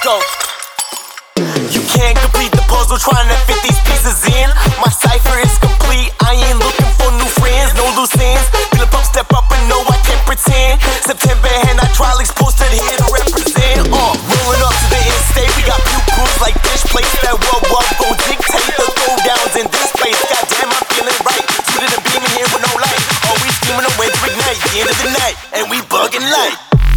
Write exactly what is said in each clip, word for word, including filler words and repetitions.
go. You can't complete the puzzle trying to fit these pieces in. My cipher is complete, I ain't looking for new friends. No loose ends, feel a pump, step up and no I can't pretend. September and hydraulics posted here to represent. Uh, rolling up to the end state, we got few crews like dish plates. That what what gon' dictate the throwdowns in this place. Goddamn, I'm feeling right, suited and beaming here with no light. Always steaming away to ignite, the end of the night, and we bugging light.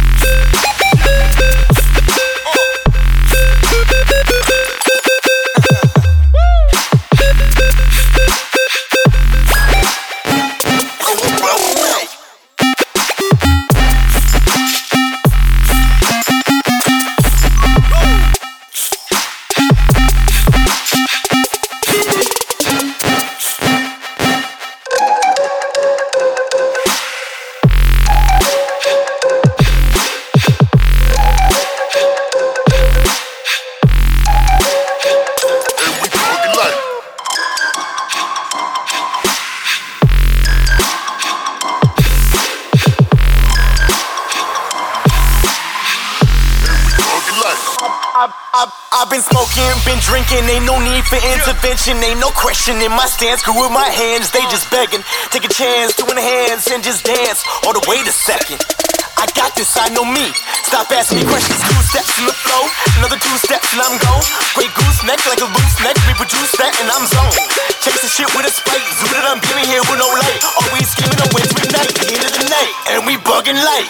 I've been smoking, been drinking, ain't no need for intervention, ain't no questioning my stance. Screw with my hands, they just begging. Take a chance to enhance and just dance. Or to wait a second, I got this, I know me. Stop asking me questions, two steps in the flow, another two steps and I'm gone. Great goose neck like a loose neck, reproduce that and I'm zone. Chasing shit with a spike, zooted, I'm giving here with no light. Always scheming on Wednesday night, the end of the night, and we bugging light.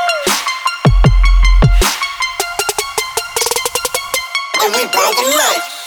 And we bugging life.